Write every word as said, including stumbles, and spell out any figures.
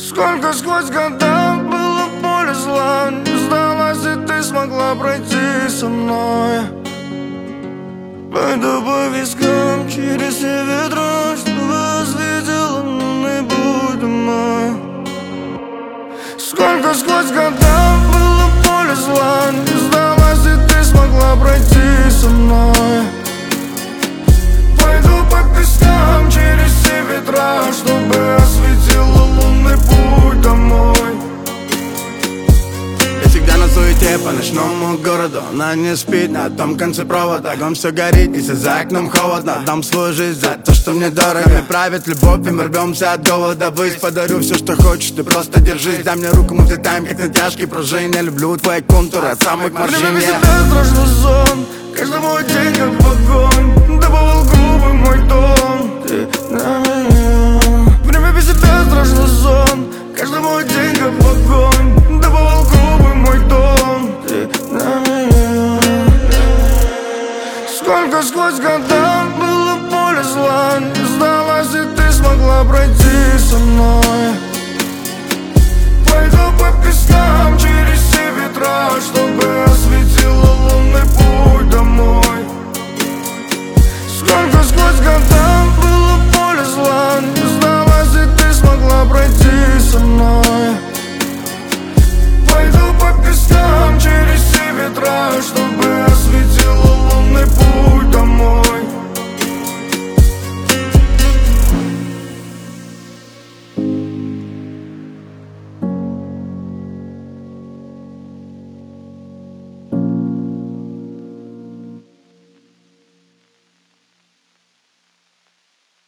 Сколько сквозь года было поле зла, не сдалась, и ты смогла пройти со мной. Пойду по вискам через все ветра, чтобы осветила лунный путь домой. Сколько сквозь года было поле зла, не сдалась, и ты смогла пройти со мной. Пойду по пескам через все ветра, чтобы осветила лунный путь домой. Я всегда на суете по ночному городу. Она не спит на том конце провода. Дом все горит, и за окном холодно. Дам свою жизнь за то, что мне дорого. Нами правит любовь, и мы рвемся от довода ввысь. Подарю все, что хочешь, ты просто держись. Дай мне руку, мы взлетаем, как на тяжкие пружины. Я люблю твои контуры от самых морщин. Время без тебя страшный сон, каждый мой день как огонь. Добавил губы мой тон, ты на меня. Время без тебя страшный сон, каждый мой день как огонь. Добавил губы мой тон, ты на меня. Сколько сквозь года было поле зла, не сдалась, и ты смогла пройти со мной. Пойду по пескам через все ветра, чтобы осветила лунный путь домой.